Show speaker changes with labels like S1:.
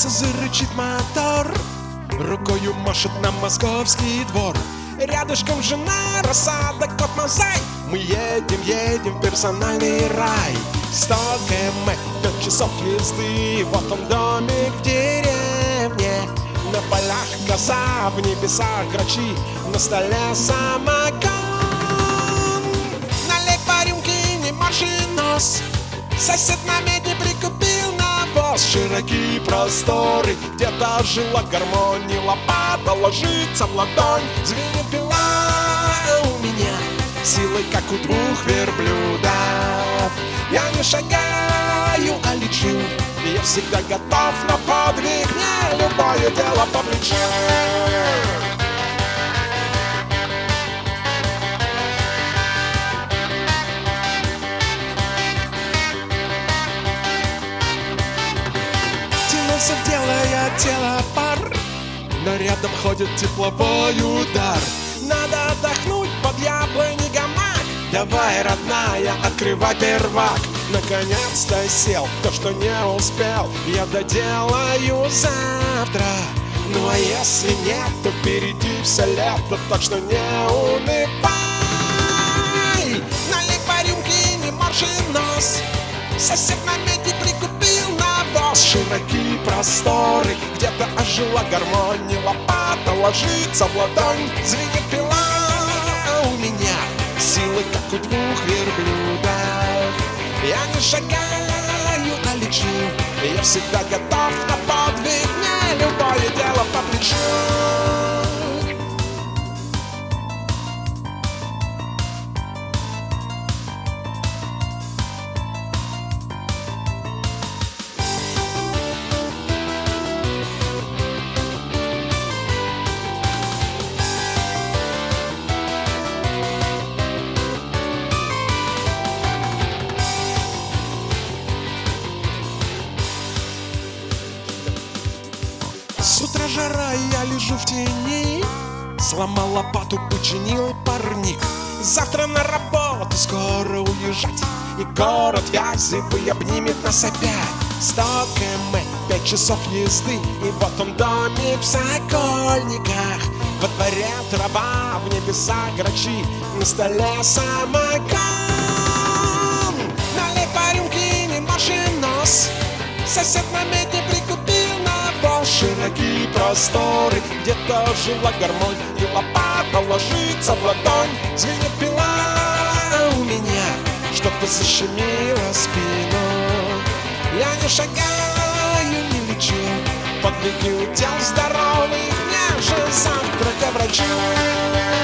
S1: Остановился, зарычит мотор, рукою машет нам московский двор. Рядышком жена, рассада, кот Мазай. Мы едем, едем в персональный рай. 100 км, 5 часов езды. Вот он, домик в деревне. На полях коза, в небесах грачи. На столе самогон. Налей по рюмке, не морщи нос. Сосед на медне прикупил навоз. Широкие просторы, где-то жила гармония. Лопата ложится в ладонь, звенит пила у меня силой, как у 2 верблюдов. Я не шагаю, а лечу. Я всегда готов на подвиг. Мне любое дело по плечу. Тянулся, делая тело пар, но рядом ходит тепловой удар. Надо отдохнуть под яблони гамак. Давай, родная, открывай первак. Наконец-то сел, то, что не успел, я доделаю завтра. Ну а если нет, то впереди все лето, так что не унывай. Налей по рюмке, не морщи нос. Сосед на медне прикупил навоз. Широкие просторы, где-то ожила гармония. Лопата ложится в ладонь, звенит пила у меня силы, как у 2 верблюдов. Я не шагаю, а лечу. Я всегда готов на подвиг. Мне любое дело по плечу. С утра жара, я лежу в тени. Сломал лопату, починил парник. Завтра на работу, скоро уезжать. И город Вязовый обнимет нас опять. 100 км, 5 часов езды. И вот он, домик в Сокольниках. Во дворе трава, в небесах грачи. На столе самогон. Налей по рюмке, не морщи нос. Сосед на медне прикупил навоз. Широкие просторы, где-то жила гармония. И лопата ложится в ладонь, звенит пила у меня. Что-то защемило спину. Я не шагаю, не лечу. Подвиги у тел здоровых. Мне же завтра к врачу.